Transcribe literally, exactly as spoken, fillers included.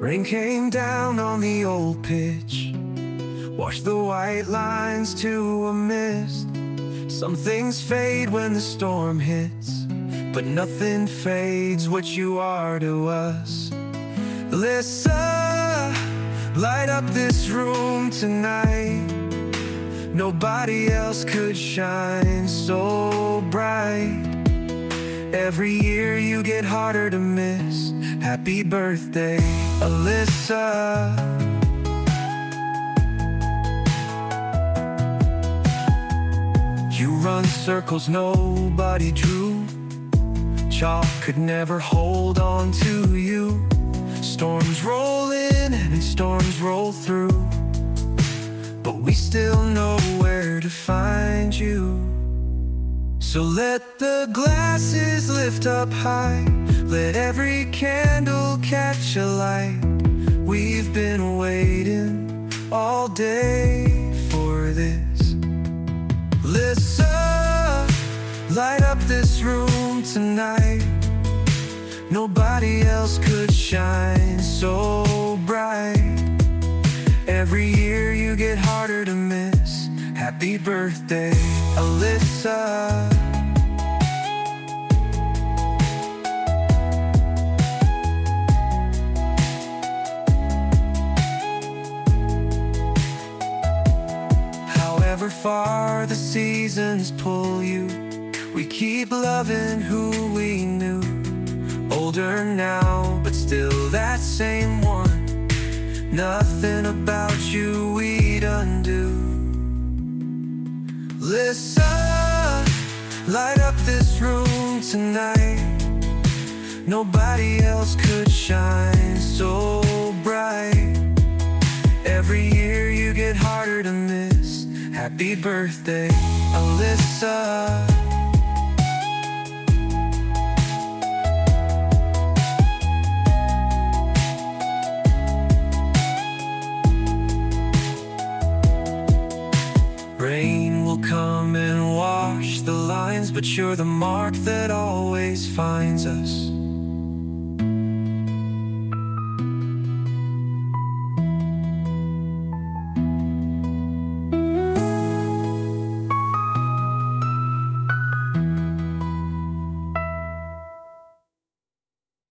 Rain came down on the old pitch, washed the white lines to a mist. Some things fade when the storm hits, but nothing fades what you are to us. Alyssa, light up this room tonight. Nobody else could shine so bright. Every year you get harder to miss. Happy birthday, Alyssa. You run circles nobody drew. Chalk could never hold on to you. Storms roll in and storms roll through, but we still know where to find you. So let the glasses lift up high, let every candle catch a light. We've been waiting all day for this. Listen, light up this room tonight. Nobody else could shine so bright. Every year you get harder to miss. Happy birthday, Alyssa. However far the seasons pull you, we keep loving who we knew. Older now, but still that same one. Nothing about you we'd undo. Listen, light up this room tonight. Nobody else could shine so bright. Every year you get harder to miss. Happy birthday, Alyssa. Rain will come and wash the lines, but you're the mark that always finds us.